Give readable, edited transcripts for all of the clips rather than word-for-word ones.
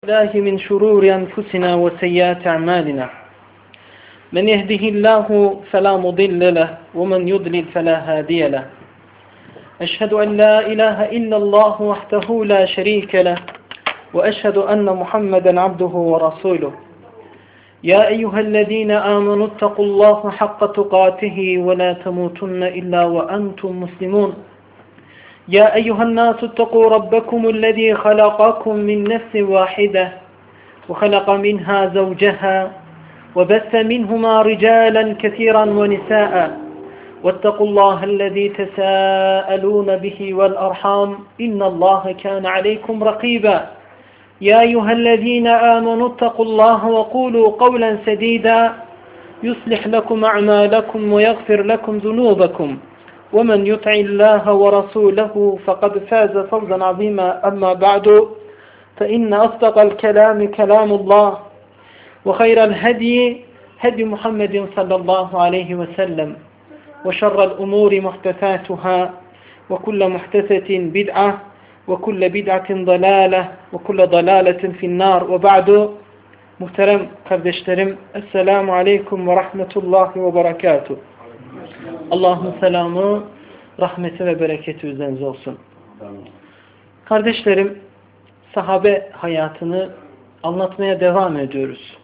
الله من شرور أنفسنا وسيئات أعمالنا من يهده الله فلا مضل له ومن يضلل فلا هادي له أشهد أن لا إله إلا الله وحده لا شريك له وأشهد أن محمدا عبده ورسوله يا أيها الذين آمنوا اتقوا الله حق تقاته ولا تموتن إلا وأنتم مسلمون يا أيها الناس اتقوا ربكم الذي خلقكم من نفس واحدة وخلق منها زوجها وبث منهما رجالا كثيرا ونساء واتقوا الله الذي تساءلون به والأرحام إن الله كان عليكم رقيبا يا أيها الذين آمنوا اتقوا الله وقولوا قولا سديدا يصلح لكم أعمالكم ويغفر لكم ذنوبكم ومن يطع الله ورسوله فقد فاز فوزا عظيما أما بعد فإن أصدق الكلام كلام الله وخير الهدي هدي محمد صلى الله عليه وسلم وشر الأمور محدثاتها وكل محدثة بدعة وكل بدعة ضلالة وكل ضلالة في النار وبعد muhterem kardeşlerim Esselamu Aleyküm ve Rahmetullahi ve Berekatuhu. Allah'ın selamı, rahmeti ve bereketi üzerinize olsun. Kardeşlerim, sahabe hayatını anlatmaya devam ediyoruz.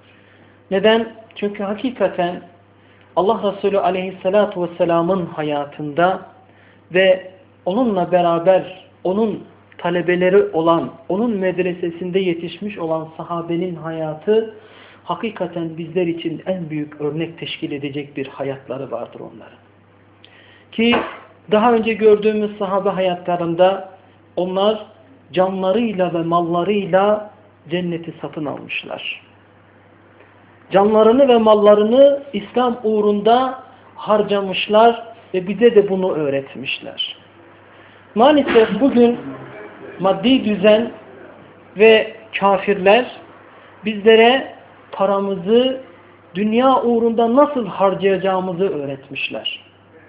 Neden? Çünkü hakikaten Allah Resulü Aleyhisselatü Vesselam'ın hayatında ve onunla beraber onun talebeleri olan, onun medresesinde yetişmiş olan sahabenin hayatı hakikaten bizler için en büyük örnek teşkil edecek bir hayatları vardır onların. Ki daha önce gördüğümüz sahabe hayatlarında onlar canlarıyla ve mallarıyla cenneti satın almışlar. Canlarını ve mallarını İslam uğrunda harcamışlar ve bize de bunu öğretmişler. Maalesef bugün maddi düzen ve kafirler bizlere paramızı dünya uğrunda nasıl harcayacağımızı öğretmişler.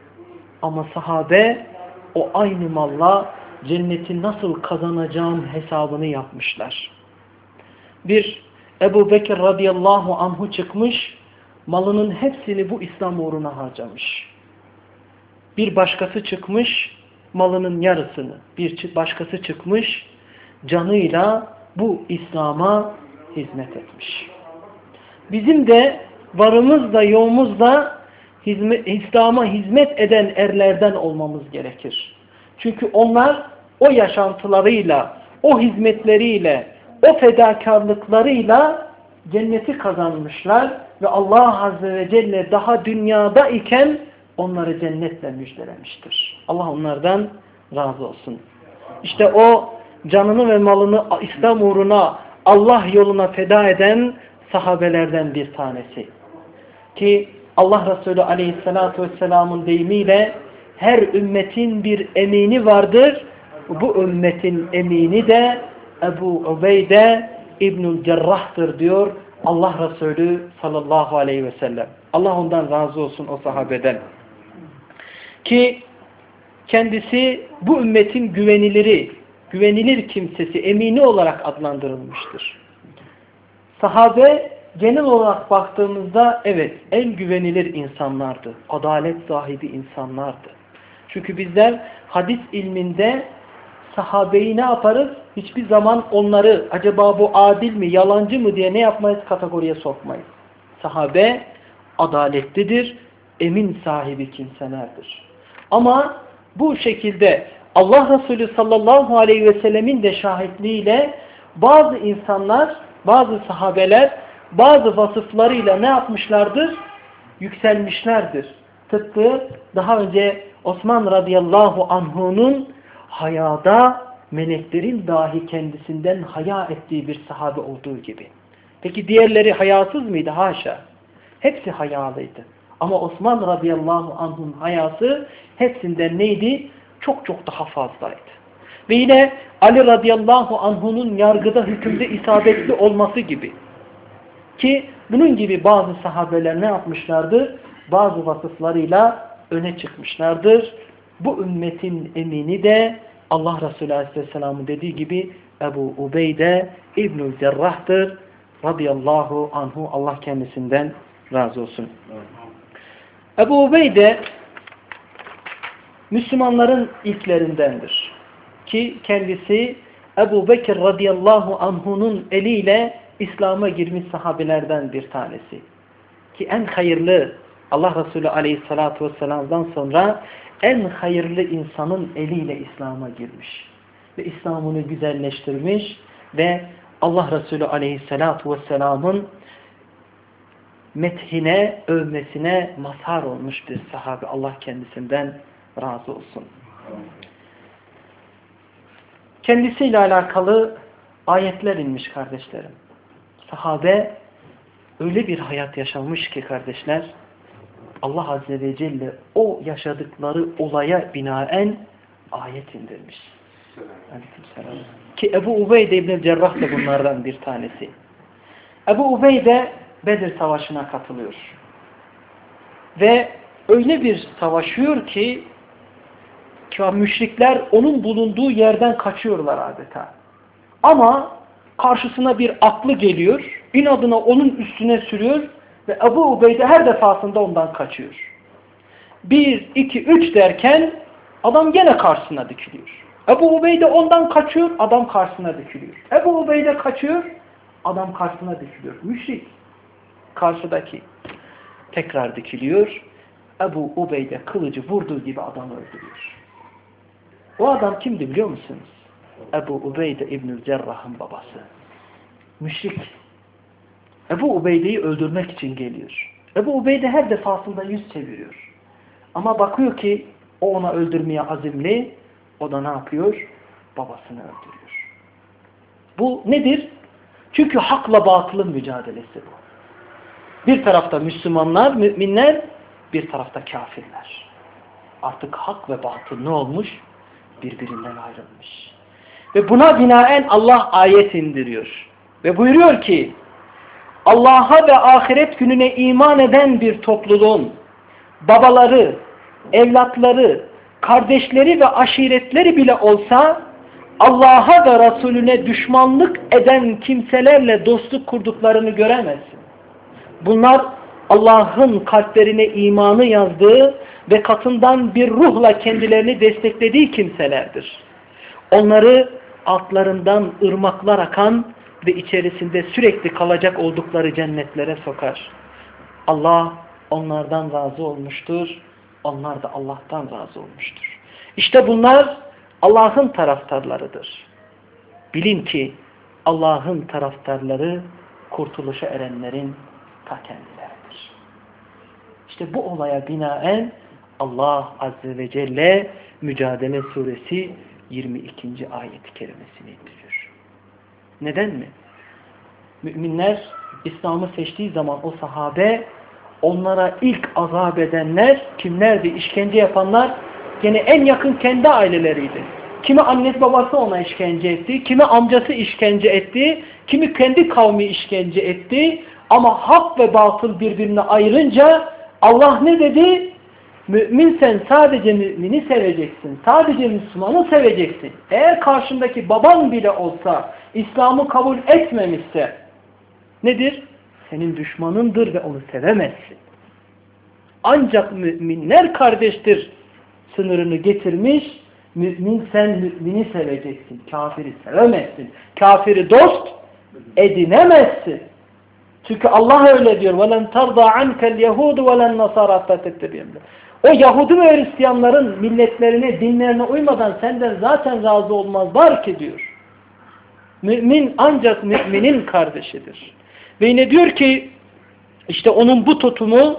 Ama sahabe o aynı malla cenneti nasıl kazanacağın hesabını yapmışlar. Bir Ebu Bekir radıyallahu anhu çıkmış, malının hepsini bu İslam uğruna harcamış. Bir başkası çıkmış, malının yarısını, bir başkası çıkmış, canıyla bu İslam'a hizmet etmiş. Bizim de varımızla yoğumuzla İslam'a hizmet eden erlerden olmamız gerekir. Çünkü onlar o yaşantılarıyla, o hizmetleriyle, o fedakarlıklarıyla cenneti kazanmışlar ve Allah Azze ve Celle daha dünyada iken onları cennetle müjdelemiştir. Allah onlardan razı olsun. İşte o canını ve malını İslam uğruna, Allah yoluna feda eden sahabelerden bir tanesi. Ki Allah Resulü Aleyhisselatü Vesselam'ın deyimiyle her ümmetin bir emini vardır. Bu ümmetin emini de Ebu Ubeyde İbnül Cerrah'tır diyor Allah Resulü sallallahu aleyhi ve sellem. Allah ondan razı olsun, o sahabeden. Ki kendisi bu ümmetin güvenilir kimsesi, emini olarak adlandırılmıştır. Sahabe genel olarak baktığımızda evet en güvenilir insanlardı. Adalet sahibi insanlardı. Çünkü bizler hadis ilminde sahabeyi ne yaparız? Hiçbir zaman onları acaba bu adil mi, yalancı mı diye ne yapmayız? Kategoriye sokmayız. Sahabe adaletlidir, emin sahibi kimselerdir. Ama bu şekilde Allah Resulü sallallahu aleyhi ve sellemin de şahitliğiyle bazı insanlar, bazı sahabeler bazı vasıflarıyla ne yapmışlardır? Yükselmişlerdir. Tıpkı daha önce Osman radıyallahu anhu'nun hayada meleklerin dahi kendisinden haya ettiği bir sahabe olduğu gibi. Peki diğerleri hayasız mıydı? Haşa. Hepsi hayalıydı. Ama Osman radıyallahu anh'ın hayası hepsinden neydi? Çok çok daha fazlaydı. Ve yine Ali radıyallahu anh'ın yargıda, hükümde isabetli olması gibi. Ki bunun gibi bazı sahabeler ne yapmışlardır? Bazı vasıflarıyla öne çıkmışlardır. Bu ümmetin emini de Allah Resulü Aleyhisselam'ın dediği gibi Ebu Ubeyde İbnül Cerrah'tır. Radıyallahu anhu. Allah kendisinden razı olsun. Ebu Ubeyde Müslümanların ilklerindendir. Ki kendisi Ebu Bekir radıyallahu anhu'nun eliyle İslam'a girmiş sahabelerden bir tanesi. Ki en hayırlı, Allah Resulü aleyhissalatu vesselam'dan sonra en hayırlı insanın eliyle İslam'a girmiş. Ve İslam'ını güzelleştirmiş ve Allah Resulü aleyhissalatu vesselam'ın methine, övmesine mazhar olmuş bir sahabe. Allah kendisinden razı olsun. Kendisiyle alakalı ayetler inmiş kardeşlerim. Sahabe öyle bir hayat yaşamış ki kardeşler, Allah Azze ve Celle o yaşadıkları olaya binaen ayet indirmiş. Ki Ebu Ubeyde İbn-i Cerrah da bunlardan bir tanesi. Ebu Ubeyde Bedir Savaşı'na katılıyor. Ve öyle bir savaşıyor ki müşrikler onun bulunduğu yerden kaçıyorlar adeta. Ama karşısına bir atlı geliyor, inadına onun üstüne sürüyor ve Ebu Ubeyde her defasında ondan kaçıyor. 1, 2, 3 derken adam gene karşısına dikiliyor. Ebu Ubeyde ondan kaçıyor, adam karşısına dikiliyor. Ebu Ubeyde kaçıyor, adam karşısına dikiliyor. Müşrik karşıdaki tekrar dikiliyor. Ebu Ubeyde kılıcı vurduğu gibi adamı öldürüyor. O adam kimdi biliyor musunuz? Ebu Ubeyde İbnül Cerrah'ın babası. Müşrik. Ebu Ubeyde'yi öldürmek için geliyor. Ebu Ubeyde her defasında yüz çeviriyor. Ama bakıyor ki o ona öldürmeye azimli. O da ne yapıyor? Babasını öldürüyor. Bu nedir? Çünkü hakla batılın mücadelesi bu. Bir tarafta Müslümanlar, müminler, bir tarafta kafirler. Artık hak ve batıl ne olmuş? Birbirinden ayrılmış. Ve buna binaen Allah ayet indiriyor. Ve buyuruyor ki Allah'a ve ahiret gününe iman eden bir topluluğun babaları, evlatları, kardeşleri ve aşiretleri bile olsa Allah'a ve Resulüne düşmanlık eden kimselerle dostluk kurduklarını göremezsin. Bunlar Allah'ın kalplerine imanı yazdığı ve katından bir ruhla kendilerini desteklediği kimselerdir. Onları altlarından ırmaklar akan ve içerisinde sürekli kalacak oldukları cennetlere sokar. Allah onlardan razı olmuştur. Onlar da Allah'tan razı olmuştur. İşte bunlar Allah'ın taraftarlarıdır. Bilin ki Allah'ın taraftarları kurtuluşa erenlerin ta kendileridir. İşte bu olaya binaen Allah Azze ve Celle Mücadele Suresi 22. ayet-i kerimesini indiriyor. Neden mi? Müminler İslam'ı seçtiği zaman o sahabe onlara ilk azap edenler kimlerdi? İşkence yapanlar gene en yakın kendi aileleriydi. Kimi annesi babası ona işkence etti, kimi amcası işkence etti, kimi kendi kavmi işkence etti. Ama hak ve batıl birbirine ayırınca Allah ne dedi? Mümin sen sadece mümini seveceksin. Sadece Müslümanı seveceksin. Eğer karşındaki baban bile olsa İslam'ı kabul etmemişse nedir? Senin düşmanındır ve onu sevemezsin. Ancak müminler kardeştir sınırını getirmiş. Mümin sen mümini seveceksin. Kafiri sevemezsin. Kafiri dost edinemezsin. Çünkü Allah öyle diyor. وَلَنْ تَرْضَى عَنْكَ الْيَهُودُ وَلَنْ نَصَارَ تَتَّبِيَمْ. O Yahudi ve Hristiyanların milletlerine, dinlerine uymadan senden zaten razı olmazlar ki diyor. Mümin ancak müminin kardeşidir. Ve yine diyor ki işte onun bu tutumu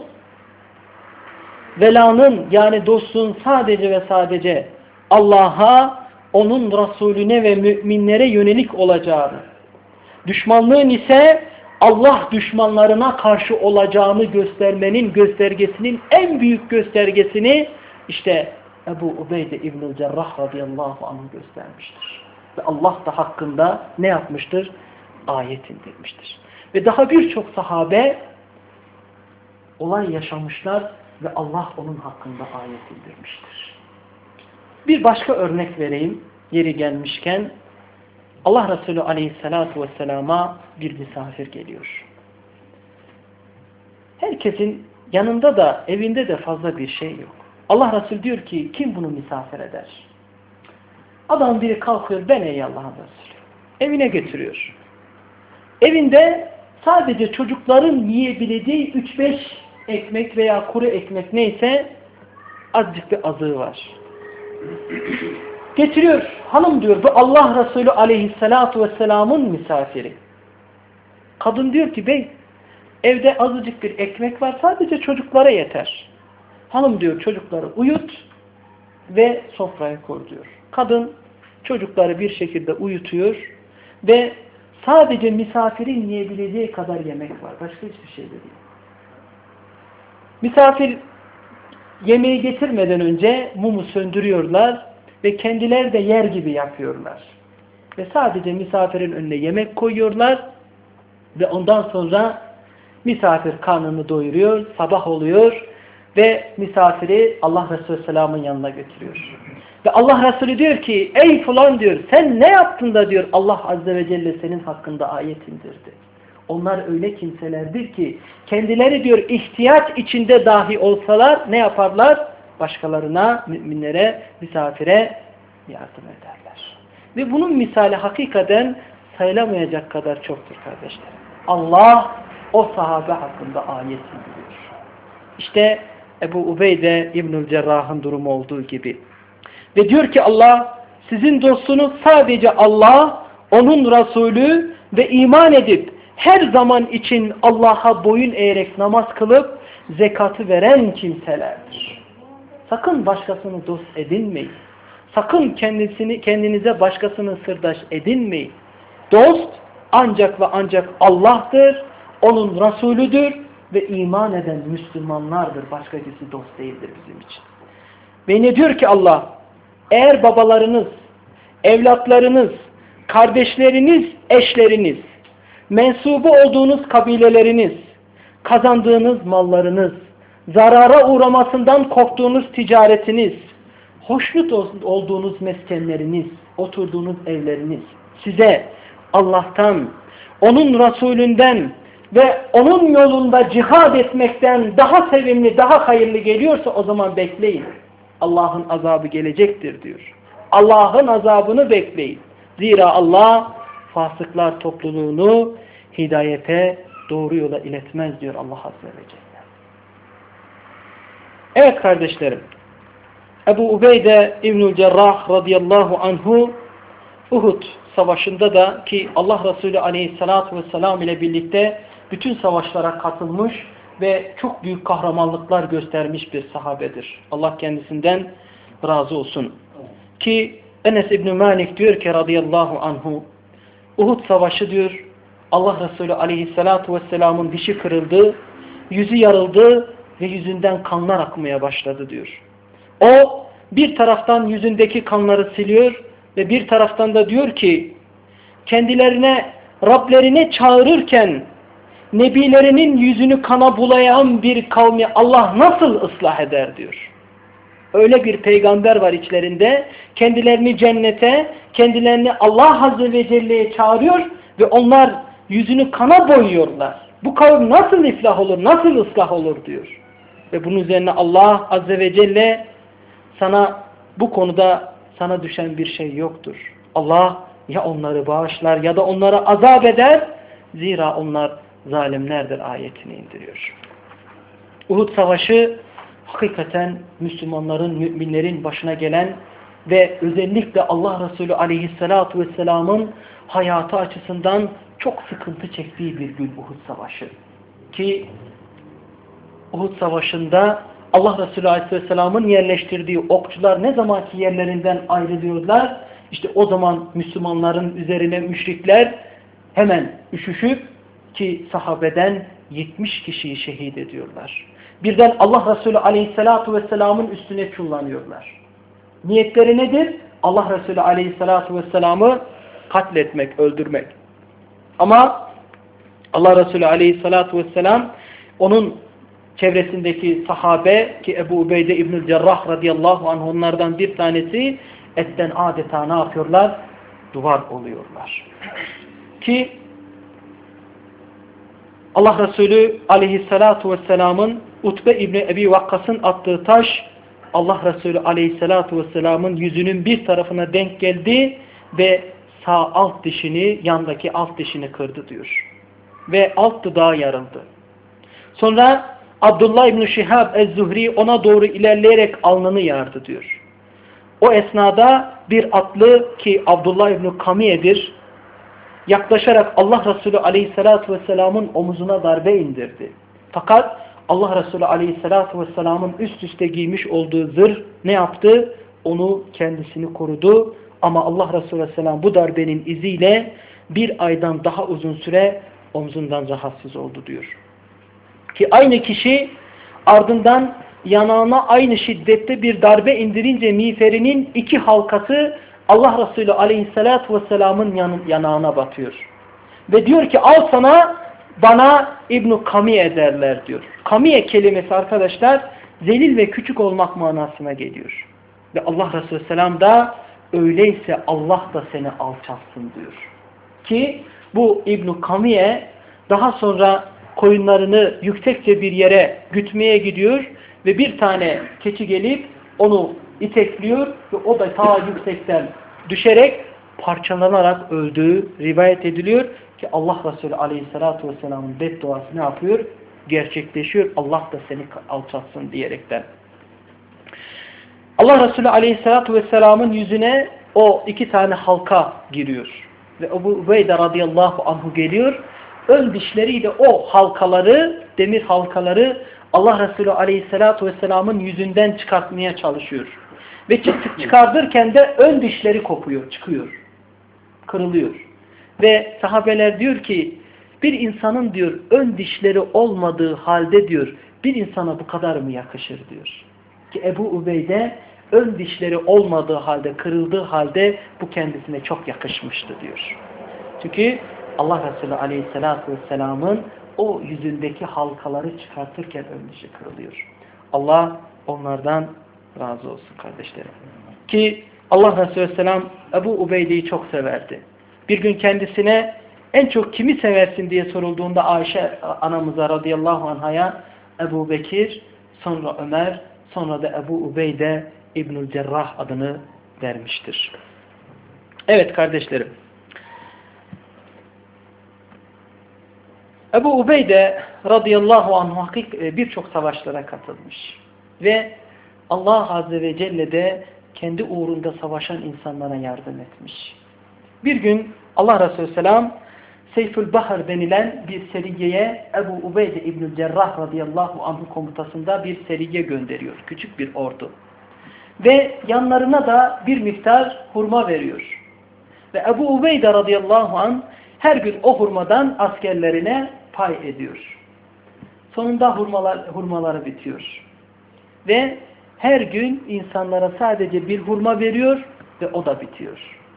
velanın yani dostluğun sadece ve sadece Allah'a, onun Resulüne ve müminlere yönelik olacağını, düşmanlığın ise Allah düşmanlarına karşı olacağını göstermenin göstergesinin en büyük göstergesini işte Ebu Ubeyde İbn-i Cerrah radıyallahu anh göstermiştir. Ve Allah da hakkında ne yapmıştır? Ayet indirmiştir. Ve daha birçok sahabe olay yaşamışlar ve Allah onun hakkında ayet indirmiştir. Bir başka örnek vereyim yeri gelmişken. Allah Resulü aleyhissalatu vesselama bir misafir geliyor. Herkesin yanında da evinde de fazla bir şey yok. Allah Resulü diyor ki kim bunu misafir eder? Adam biri kalkıyor, ben ey Allah'ın Resulü. Evine getiriyor. Evinde sadece çocukların yiyebileceği 3-5 ekmek veya kuru ekmek neyse azıcık bir azığı var. Getiriyor. Hanım diyor bu Allah Resulü aleyhissalatu vesselamın misafiri. Kadın diyor ki bey evde azıcık bir ekmek var sadece çocuklara yeter. Hanım diyor çocukları uyut ve sofraya koy diyor. Kadın çocukları bir şekilde uyutuyor ve sadece misafirin yiyebileceği kadar yemek var. Başka hiçbir şey de değil. Misafir yemeği getirmeden önce mumu söndürüyorlar ve kendileri de yer gibi yapıyorlar. Ve sadece misafirin önüne yemek koyuyorlar ve ondan sonra misafir karnını doyuruyor, sabah oluyor ve misafiri Allah Resulü Selam'ın yanına götürüyor. Ve Allah Resulü diyor ki ey falan diyor sen ne yaptın da diyor Allah Azze ve Celle senin hakkında ayet indirdi. Onlar öyle kimselerdir ki kendileri diyor ihtiyaç içinde dahi olsalar ne yaparlar? Başkalarına, müminlere, misafire yardım ederler. Ve bunun misali hakikaten sayılamayacak kadar çoktur kardeşler. Allah o sahabe hakkında ayet indiriyor. İşte Ebu Ubeyde İbnül Cerrah'ın durumu olduğu gibi. Ve diyor ki Allah sizin dostunuz sadece Allah, onun Resulü ve iman edip her zaman için Allah'a boyun eğerek namaz kılıp zekatı veren kimselerdir. Sakın başkasını dost edinmeyin. Sakın kendinize başkasını sırdaş edinmeyin. Dost ancak ve ancak Allah'tır, onun Resulüdür ve iman eden Müslümanlardır. Başkası dost değildir bizim için. Ve ne diyor ki Allah? Eğer babalarınız, evlatlarınız, kardeşleriniz, eşleriniz, mensubu olduğunuz kabileleriniz, kazandığınız mallarınız, zarara uğramasından korktuğunuz ticaretiniz, hoşnut olduğunuz meskenleriniz, oturduğunuz evleriniz size Allah'tan, onun Resulünden ve onun yolunda cihad etmekten daha sevimli, daha hayırlı geliyorsa o zaman bekleyin. Allah'ın azabı gelecektir diyor. Allah'ın azabını bekleyin. Zira Allah fasıklar topluluğunu hidayete, doğru yola iletmez diyor Allah Azze ve Celle. Evet kardeşlerim. Ebu Ubeyde İbnül Cerrah radıyallahu anhu Uhud savaşında da ki Allah Resulü aleyhissalatu vesselam ile birlikte bütün savaşlara katılmış ve çok büyük kahramanlıklar göstermiş bir sahabedir. Allah kendisinden razı olsun. Ki Enes İbn Malik diyor ki radıyallahu anhu Uhud savaşı diyor Allah Resulü aleyhissalatu vesselamın dişi kırıldı, yüzü yarıldı ve yüzünden kanlar akmaya başladı diyor. O bir taraftan yüzündeki kanları siliyor ve bir taraftan da diyor ki kendilerine Rablerine çağırırken nebilerinin yüzünü kana bulayan bir kavmi Allah nasıl ıslah eder diyor. Öyle bir peygamber var içlerinde kendilerini cennete, kendilerini Allah Azze ve Celle'ye çağırıyor ve onlar yüzünü kana boyuyorlar. Bu kavim nasıl iflah olur, nasıl ıslah olur diyor. Ve bunun üzerine Allah Azze ve Celle sana bu konuda sana düşen bir şey yoktur. Allah ya onları bağışlar ya da onlara azap eder. Zira onlar zalimlerdir ayetini indiriyor. Uhud Savaşı hakikaten Müslümanların, müminlerin başına gelen ve özellikle Allah Resulü aleyhissalatu vesselamın hayatı açısından çok sıkıntı çektiği bir gün Uhud Savaşı. Ki Uhud Savaşı'nda Allah Resulü aleyhisselamın yerleştirdiği okçular ne zamanki yerlerinden ayrılıyorlar, işte o zaman Müslümanların üzerine müşrikler hemen üşüşüp ki sahabeden 70 kişiyi şehit ediyorlar. Birden Allah Resulü aleyhissalatu vesselamın üstüne çullanıyorlar. Niyetleri nedir? Allah Resulü aleyhissalatu vesselamı katletmek, öldürmek. Ama Allah Resulü aleyhissalatu vesselam onun çevresindeki sahabe ki Ebu Ubeyde İbnül Cerrah radıyallahu anh onlardan bir tanesi etten adeta ne yapıyorlar? duvar oluyorlar. Ki Allah Resulü aleyhissalatu vesselamın Utbe İbni Ebi Vakkas'ın attığı taş Allah Resulü aleyhissalatu vesselamın yüzünün bir tarafına denk geldi ve sağ alt dişini, yandaki alt dişini kırdı diyor. Ve alt dudağı yarıldı. Sonra Abdullah İbni Şihab Ez-Zuhri ona doğru ilerleyerek alnını yardı diyor. O esnada bir atlı ki Abdullah İbni Kamiye'dir, yaklaşarak Allah Resulü aleyhissalatu vesselamın omuzuna darbe indirdi. Fakat Allah Resulü aleyhissalatu vesselamın üst üste giymiş olduğu zırh ne yaptı? Onu, kendisini korudu. Ama Allah Resulü aleyhisselam bu darbenin iziyle bir aydan daha uzun süre omzundan rahatsız oldu diyor. Ki aynı kişi ardından yanağına aynı şiddette bir darbe indirince miğferinin iki halkası Allah Resulü aleyhissalatu vesselamın yanağına batıyor. Ve diyor ki al sana, bana İbn-i Kamiye derler diyor. Kamiye kelimesi arkadaşlar zelil ve küçük olmak manasına geliyor. Ve Allah Resulü aleyhisselam da öyleyse Allah da seni alçaltsın diyor. Ki bu İbn-i Kamiye daha sonra koyunlarını yüksekçe bir yere gütmeye gidiyor ve bir tane keçi gelip onu itekliyor ve o da ta yüksekten düşerek parçalanarak öldüğü rivayet ediliyor ki Allah Resulü aleyhissalatu vesselamın bedduası ne yapıyor? Gerçekleşiyor. Allah da seni alçatsın diyerekten. Allah Resulü aleyhissalatu vesselamın yüzüne o iki tane halka giriyor. Ve Ebu Ubeyde radıyallahu anhu geliyor. Ön dişleriyle o halkaları, demir halkaları Allah Resulü aleyhissalatu vesselamın yüzünden çıkartmaya çalışıyor. Ve çıkardırken de ön dişleri kopuyor, çıkıyor. Kırılıyor. Ve sahabeler diyor ki bir insanın diyor ön dişleri olmadığı halde diyor bir insana bu kadar mı yakışır diyor. Ki Ebu Ubeyde ön dişleri olmadığı halde, kırıldığı halde bu kendisine çok yakışmıştı diyor. Çünkü Allah Resulü aleyhissalatu vesselamın o yüzündeki halkaları çıkartırken ön dişi kırılıyor. Allah onlardan razı olsun kardeşlerim. Ki Allah Resulü aleyhisselam Ebu Ubeyde'yi çok severdi. Bir gün kendisine en çok kimi seversin diye sorulduğunda Ayşe anamıza radıyallahu anhaya Ebu Bekir, sonra Ömer, sonra da Ebu Ubeyde İbnül Cerrah adını vermiştir. Evet kardeşlerim. Ebu Ubeyde radıyallahu anh birçok savaşlara katılmış. Ve Allah Azze ve Celle de kendi uğrunda savaşan insanlara yardım etmiş. Bir gün Allah Resulü Selam Seyfül Bahar denilen bir seriyeye Ebu Ubeyde İbnül Cerrah radıyallahu anh komutasında bir seriye gönderiyor. Küçük bir ordu. Ve yanlarına da bir miktar hurma veriyor. Ve Ebu Ubeyde radıyallahu anh her gün o hurmadan askerlerine pay ediyor. Sonunda hurmaları bitiyor. Ve her gün insanlara sadece bir hurma veriyor ve o da bitiyor.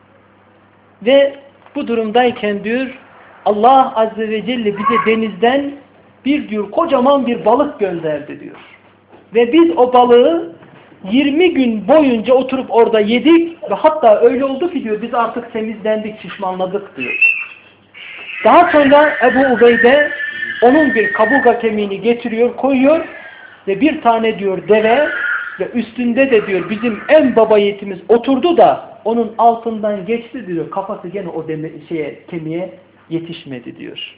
Ve bu durumdayken diyor Allah Azze ve Celle bize denizden diyor kocaman bir balık gönderdi diyor. Ve biz o balığı 20 gün boyunca oturup orada yedik ve hatta öyle oldu ki diyor biz artık temizlendik, şişmanladık diyor. Daha sonra Ebu Ubeyde onun bir kaburga kemiğini getiriyor, koyuyor ve bir tane diyor deve ve üstünde de diyor bizim en baba yiğitimiz oturdu da onun altından geçti diyor. Kafası gene o kemiğe yetişmedi diyor.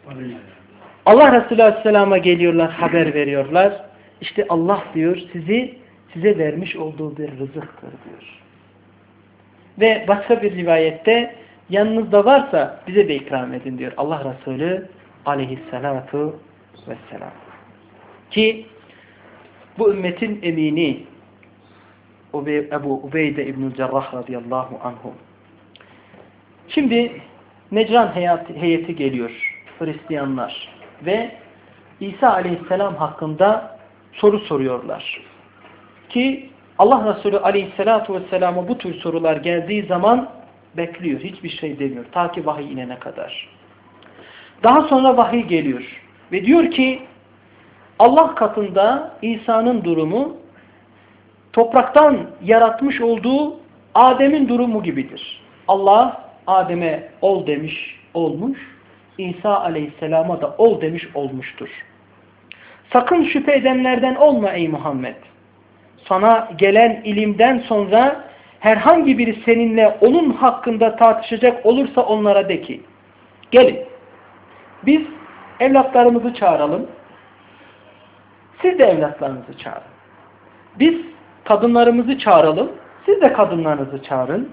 Allah Resulü Aleyhisselam'a geliyorlar, haber veriyorlar. İşte Allah diyor size vermiş olduğu bir rızıktır diyor. Ve başka bir rivayette yanınızda varsa bize de ikram edin diyor Allah Resulü Aleyhisselatu Vesselam. Ki bu ümmetin emini Ebu Ubeyde İbnül Cerrah radıyallahu anhu. Şimdi Necran heyeti geliyor. Hristiyanlar. Ve İsa aleyhisselam hakkında soru soruyorlar. Ki Allah Resulü aleyhissalatu vesselam'a bu tür sorular geldiği zaman bekliyor. Hiçbir şey demiyor. Ta ki vahiy inene kadar. Daha sonra vahiy geliyor. Ve diyor ki Allah katında İsa'nın durumu topraktan yaratmış olduğu Adem'in durumu gibidir. Allah Adem'e ol demiş, olmuş. İsa aleyhisselama da ol demiş, olmuştur. Sakın şüphe edenlerden olma ey Muhammed. Sana gelen ilimden sonra herhangi biri seninle onun hakkında tartışacak olursa onlara de ki, gelin biz evlatlarımızı çağıralım. Siz de evlatlarınızı çağırın. Biz kadınlarımızı çağıralım. Siz de kadınlarınızı çağırın.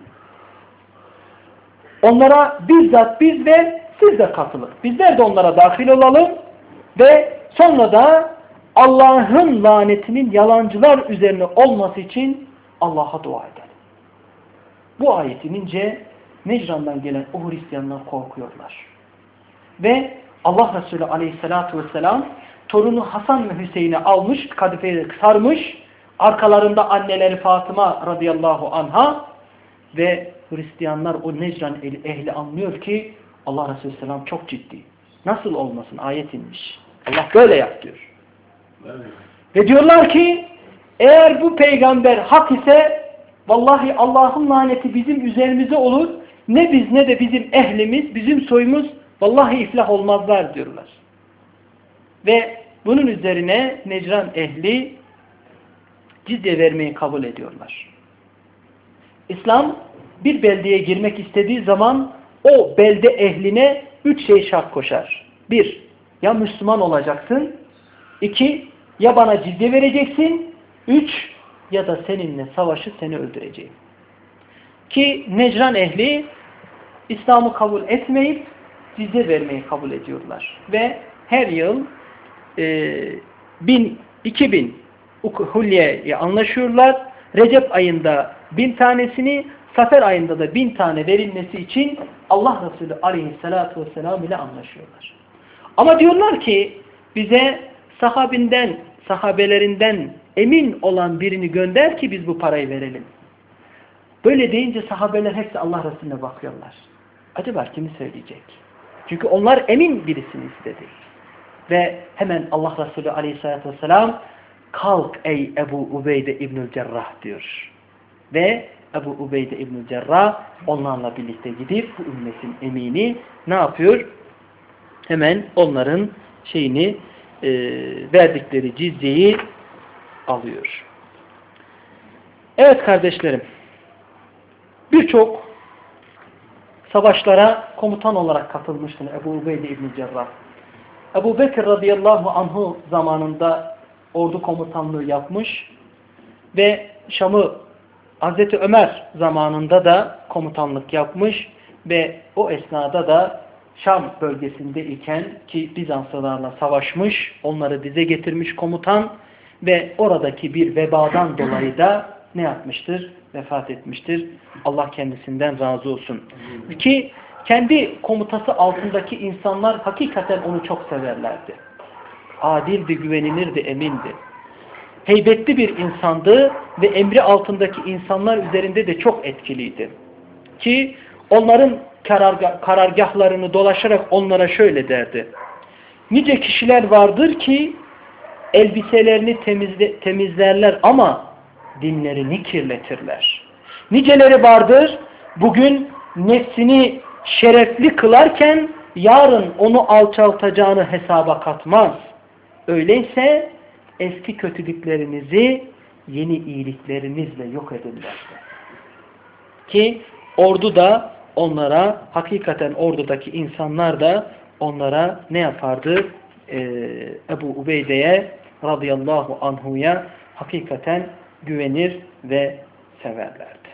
Onlara bizzat biz ve siz de katılın. Bizler de onlara dahil olalım ve sonra da Allah'ın lanetinin yalancılar üzerine olması için Allah'a dua edelim. Bu ayet inince Necran'dan gelen o Hristiyanlar korkuyorlar. Ve Allah Resulü aleyhissalatu vesselam torunu Hasan ve Hüseyin'i almış, kadifeyi sarmış, arkalarında anneleri Fatıma radıyallahu anha ve Hristiyanlar o Necran ehli anlıyor ki Allah Resulü selam çok ciddi. Nasıl olmasın, ayet inmiş. Allah böyle yap diyor. Evet. Ve diyorlar ki eğer bu peygamber hak ise vallahi Allah'ın laneti bizim üzerimize olur. Ne biz ne de bizim ehlimiz, bizim soyumuz vallahi iflah olmazlar diyorlar. Ve bunun üzerine Necran ehli cizye vermeyi kabul ediyorlar. İslam bir beldeye girmek istediği zaman o belde ehline 3 şey şart koşar. 1. Ya Müslüman olacaksın. 2. Ya bana cizye vereceksin. 3. Ya da seninle savaşıp seni öldüreceğim. Ki Necran ehli İslam'ı kabul etmeyip cizye vermeyi kabul ediyorlar. Ve her yıl 2000 Hulye'ye anlaşıyorlar. Recep ayında 1000 tanesini, Safer ayında da 1000 tane verilmesi için Allah Resulü aleyhissalatu vesselam ile anlaşıyorlar. Ama diyorlar ki bize sahabelerinden emin olan birini gönder ki biz bu parayı verelim. Böyle deyince sahabeler hepsi Allah Resulüne bakıyorlar. Acaba kimi söyleyecek? Çünkü onlar emin birisini istedi. Ve hemen Allah Resulü aleyhissalatü vesselam kalk ey Ebu Ubeyde İbnül Cerrah diyor. Ve Ebu Ubeyde İbnül Cerrah onlarla birlikte gidip bu ümmetin emini ne yapıyor? Hemen onların verdikleri cizyeyi alıyor. Evet kardeşlerim, birçok savaşlara komutan olarak katılmıştır Ebu Ubeyde İbnül Cerrah. Ebu Bekir radıyallahu anhu zamanında ordu komutanlığı yapmış ve Şam'ı Hazreti Ömer zamanında da komutanlık yapmış ve o esnada da Şam bölgesinde iken ki Bizanslılarla savaşmış, onları dize getirmiş komutan ve oradaki bir vebadan dolayı da ne yapmıştır? Vefat etmiştir. Allah kendisinden razı olsun. Ki kendi komutası altındaki insanlar hakikaten onu çok severlerdi. Adildi, güvenilirdi, emindi. Heybetli bir insandı ve emri altındaki insanlar üzerinde de çok etkiliydi. Ki onların karargahlarını dolaşarak onlara şöyle derdi. Nice kişiler vardır ki elbiselerini temizlerler ama dinlerini kirletirler. Niceleri vardır bugün nefsini şerefli kılarken yarın onu alçaltacağını hesaba katmaz. Öyleyse eski kötülüklerinizi yeni iyiliklerinizle yok edinler. Ki ordu da onlara, hakikaten ordudaki insanlar da onlara ne yapardı? Ebu Ubeyde'ye radıyallahu anhu'ya hakikaten güvenir ve severlerdi.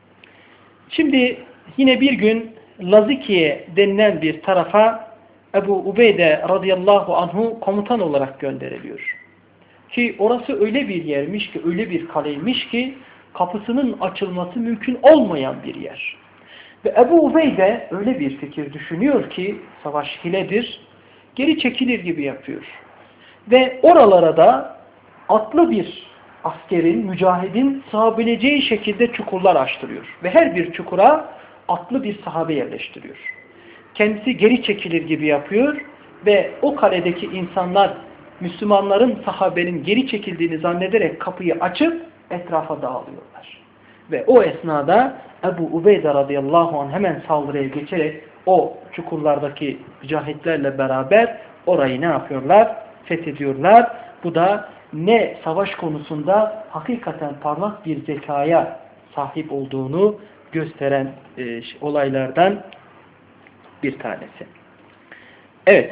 Şimdi yine bir gün Lazikiye denilen bir tarafa Ebu Ubeyde radıyallahu anhu komutan olarak gönderiliyor. Ki orası öyle bir yermiş ki, öyle bir kaleymiş ki kapısının açılması mümkün olmayan bir yer. Ve Ebu Ubeyde öyle bir fikir düşünüyor ki savaş hiledir, geri çekilir gibi yapıyor. Ve oralara da atlı bir askerin, mücahidin sığabileceği şekilde çukurlar açtırıyor. Ve her bir çukura atlı bir sahabe yerleştiriyor. Kendisi geri çekilir gibi yapıyor ve o kaledeki insanlar Müslümanların, sahabenin geri çekildiğini zannederek kapıyı açıp etrafa dağılıyorlar. Ve o esnada Ebu Ubeyde radıyallahu anh hemen saldırıya geçerek o çukurlardaki mücahitlerle beraber orayı ne yapıyorlar? Fethediyorlar. Bu da ne savaş konusunda hakikaten parlak bir zekaya sahip olduğunu gösteren olaylardan bir tanesi. Evet.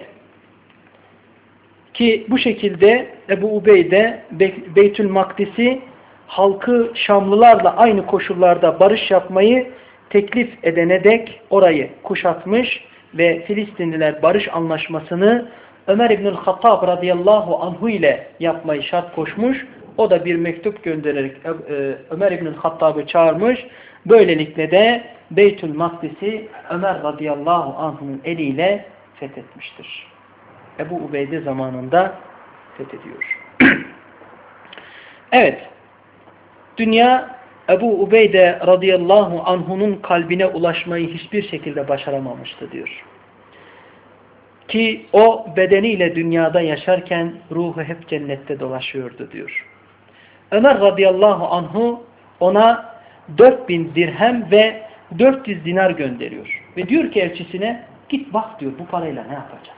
Ki bu şekilde Ebu Ubeyde Beytül Makdis'i halkı Şamlılarla aynı koşullarda barış yapmayı teklif edene dek orayı kuşatmış ve Filistinliler barış anlaşmasını Ömer İbnül Hattab radıyallahu anhu ile yapmayı şart koşmuş. O da bir mektup göndererek Ömer İbnül Hattab'ı çağırmış. Böylelikle de Beytül Makdis'i Ömer radıyallahu anh'ın eliyle fethetmiştir. Ebu Ubeyde zamanında fethediyor. Evet. Dünya Ebu Ubeyde radıyallahu anh'unun kalbine ulaşmayı hiçbir şekilde başaramamıştı diyor. Ki o bedeniyle dünyada yaşarken ruhu hep cennette dolaşıyordu diyor. Ömer radıyallahu anhu ona 4000 dirhem ve 400 dinar gönderiyor. Ve diyor ki elçisine git bak diyor bu parayla ne yapacak?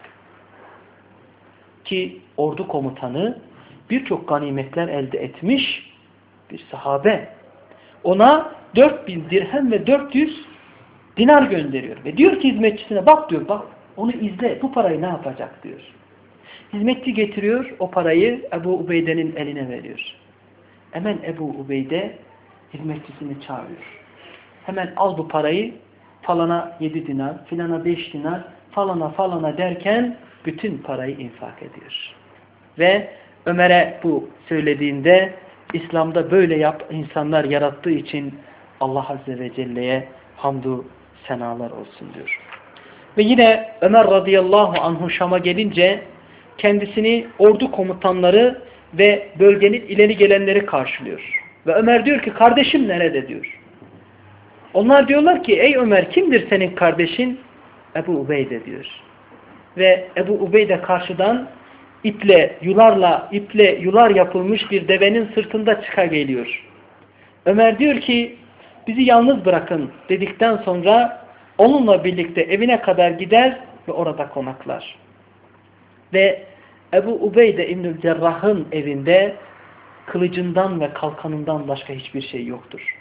Ki ordu komutanı birçok ganimetler elde etmiş bir sahabe. Ona 4000 dirhem ve 400 dinar gönderiyor. Ve diyor ki hizmetçisine bak diyor bak onu izle bu parayı ne yapacak diyor. Hizmetçi getiriyor o parayı Ebu Ubeyde'nin eline veriyor. Hemen Ebu Ubeyde hizmetçisini çağırıyor. Hemen al bu parayı falana 7 dinar, filana 5 dinar, falana derken bütün parayı infak ediyor. Ve Ömer'e bu söylediğinde İslam'da böyle insanlar yarattığı için Allah Azze ve Celle'ye hamdü senalar olsun diyor. Ve yine Ömer radıyallahu anhu Şam'a gelince kendisini ordu komutanları ve bölgenin ileri gelenleri karşılıyor. Ve Ömer diyor ki kardeşim nerede diyor. Onlar diyorlar ki ey Ömer kimdir senin kardeşin? Ebu Ubeyde diyor. Ve Ebu Ubeyde karşıdan iple yular yapılmış bir devenin sırtında çıka geliyor. Ömer diyor ki bizi yalnız bırakın dedikten sonra onunla birlikte evine kadar gider ve orada konaklar. Ve Ebu Ubeyde İbnül Cerrah'ın evinde kılıcından ve kalkanından başka hiçbir şey yoktur.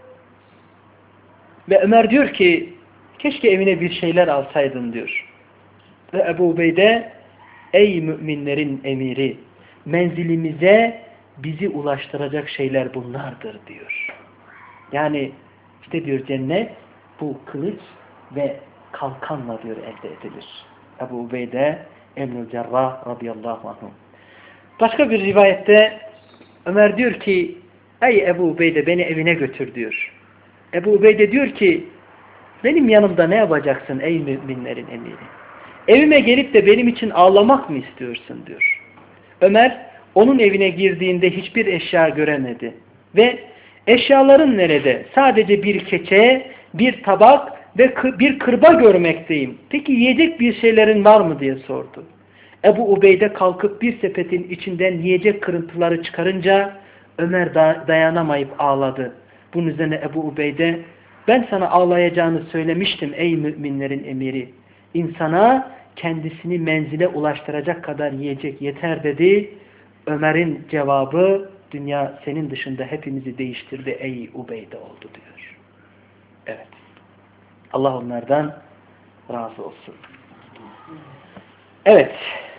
Ve Ömer diyor ki keşke evine bir şeyler alsaydın diyor. Ve Ebu Ubeyde ey müminlerin emiri menzilimize bizi ulaştıracak şeyler bunlardır diyor. Yani işte diyor cennet bu kılıç ve kalkanla diyor elde edilir. Ebu Ubeyde İbnül Cerrah radıyallahu anh. Başka bir rivayette Ömer diyor ki ey Ebu Ubeyde beni evine götür diyor. Ebu Ubeyde diyor ki benim yanımda ne yapacaksın ey müminlerin emiri? Evime gelip de benim için ağlamak mı istiyorsun diyor. Ömer onun evine girdiğinde hiçbir eşya göremedi. Ve eşyaların nerede? Sadece bir keçe, bir tabak ve bir kırba görmekteyim. Peki yiyecek bir şeylerin var mı diye sordu. Ebu Ubeyde kalkıp bir sepetin içinden yiyecek kırıntıları çıkarınca Ömer dayanamayıp ağladı. Bunun üzerine Ebu Ubeyde ben sana ağlayacağını söylemiştim ey müminlerin emiri. İnsana kendisini menzile ulaştıracak kadar yiyecek yeter dedi. Ömer'in cevabı dünya senin dışında hepimizi değiştirdi ey Ubeyde oldu diyor. Evet. Allah onlardan razı olsun. Evet.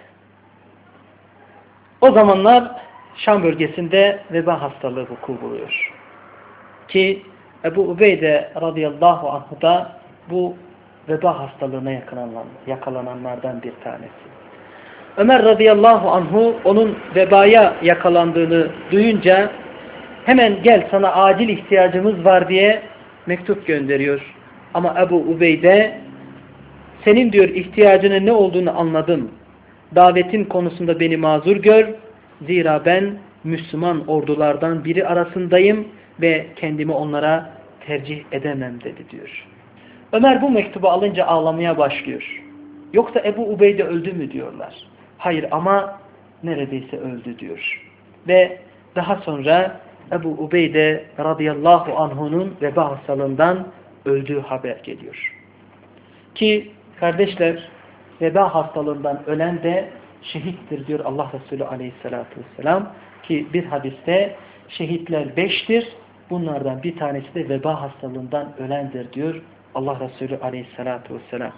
O zamanlar Şam bölgesinde veba hastalığı vuku buluyor. Ki Ebu Ubeyde radıyallahu anh da bu veba hastalığına yakalananlardan bir tanesi. Ömer radıyallahu anhu onun vebaya yakalandığını duyunca hemen gel sana acil ihtiyacımız var diye mektup gönderiyor. Ama Ebu Ubeyde senin diyor ihtiyacının ne olduğunu anladım. Davetin konusunda beni mazur gör. Zira ben Müslüman ordulardan biri arasındayım ve kendimi onlara tercih edemem dedi diyor. Ömer bu mektubu alınca ağlamaya başlıyor. Yoksa Ebu Ubeyde öldü mü diyorlar. Hayır ama neredeyse öldü diyor. Ve daha sonra Ebu Ubeyde radıyallahu anh'unun veba hastalığından öldüğü haber geliyor. Ki kardeşler, veba hastalığından ölen de şehittir diyor Allah Resulü aleyhissalatü vesselam. Ki bir hadiste şehitler 5'tir. Bunlardan bir tanesi de veba hastalığından ölendir diyor Allah Resulü aleyhissalatü vesselam.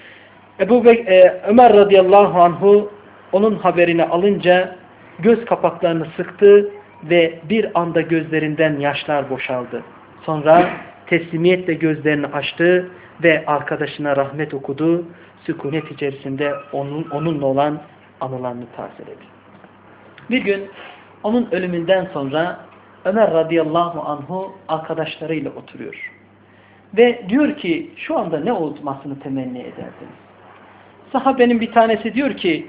Ömer radıyallahu anhu onun haberini alınca göz kapaklarını sıktı ve bir anda gözlerinden yaşlar boşaldı. Sonra teslimiyetle gözlerini açtı ve arkadaşına rahmet okudu. Sükunet içerisinde onunla olan anılarını tazeledi. Bir gün onun ölümünden sonra Ömer radıyallahu anhu arkadaşlarıyla oturuyor. Ve diyor ki şu anda ne olmasını temenni ederdiniz? Sahabenin bir tanesi diyor ki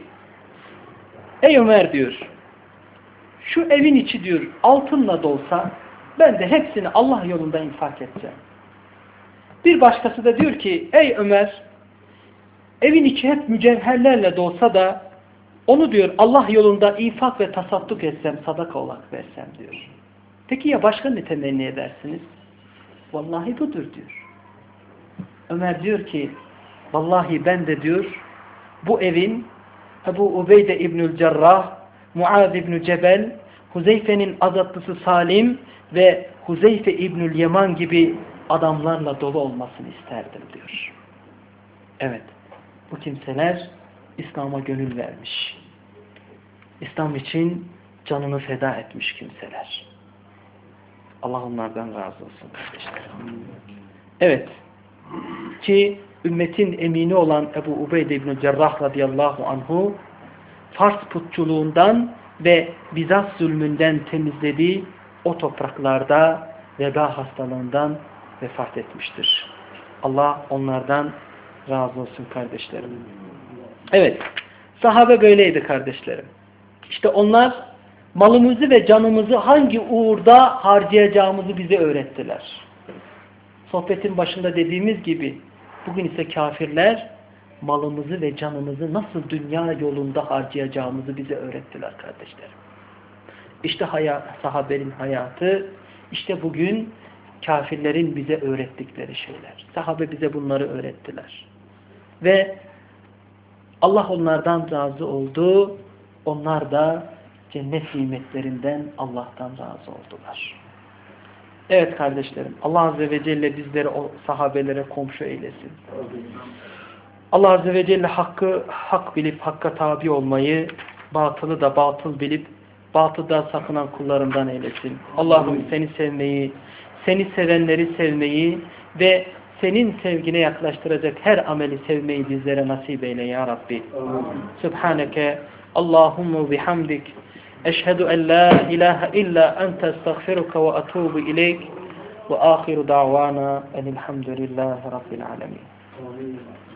ey Ömer diyor, şu evin içi diyor altınla dolsa ben de hepsini Allah yolunda infak edeceğim. Bir başkası da diyor ki ey Ömer, evin içi hep mücevherlerle dolsa da onu diyor Allah yolunda infak ve tasadduk etsem, sadaka olarak versem diyor. Peki ya başka ne temenni edersiniz? Vallahi budur diyor. Ömer diyor ki vallahi ben de diyor bu evin Ebu Ubeyde İbnül Cerrah, Muaz İbnü Cebel, Huzeyfe'nin azatlısı Salim ve Huzeyfe İbnül Yaman gibi adamlarla dolu olmasını isterdim diyor. Evet, bu kimseler İslam'a gönül vermiş. İslam için canını feda etmiş kimseler. Allah onlardan razı olsun kardeşlerim. Evet, ki ümmetin emini olan Ebu Ubeyde İbn-i Cerrah radıyallahu anhu Fars putçuluğundan ve Bizans zulmünden temizlediği o topraklarda veba hastalığından vefat etmiştir. Allah onlardan razı olsun kardeşlerim. Evet, sahabe böyleydi kardeşlerim. İşte onlar malımızı ve canımızı hangi uğurda harcayacağımızı bize öğrettiler. Sohbetin başında dediğimiz gibi bugün ise kafirler malımızı ve canımızı nasıl dünya yolunda harcayacağımızı bize öğrettiler kardeşlerim. İşte sahabenin hayatı, işte bugün kafirlerin bize öğrettikleri şeyler. Sahabe bize bunları öğrettiler. Ve Allah onlardan razı oldu. Onlar da cennet nimetlerinden Allah'tan razı oldular. Evet kardeşlerim, Allah Azze ve Celle bizleri o sahabelere komşu eylesin. Allah Azze ve Celle hakkı hak bilip hakka tabi olmayı, batılı da batıl bilip batıldan sakınan kullarından eylesin. Allah'ım seni sevmeyi, seni sevenleri sevmeyi ve senin sevgine yaklaştıracak her ameli sevmeyi bizlere nasip eyle ya Rabbi. Subhaneke Allahumma bihamdik. Eşhedü en la ilahe illa ente estağfiruka ve atubu ileyk ve ahiru da'vana enilhamdülillahi rabbil alemin.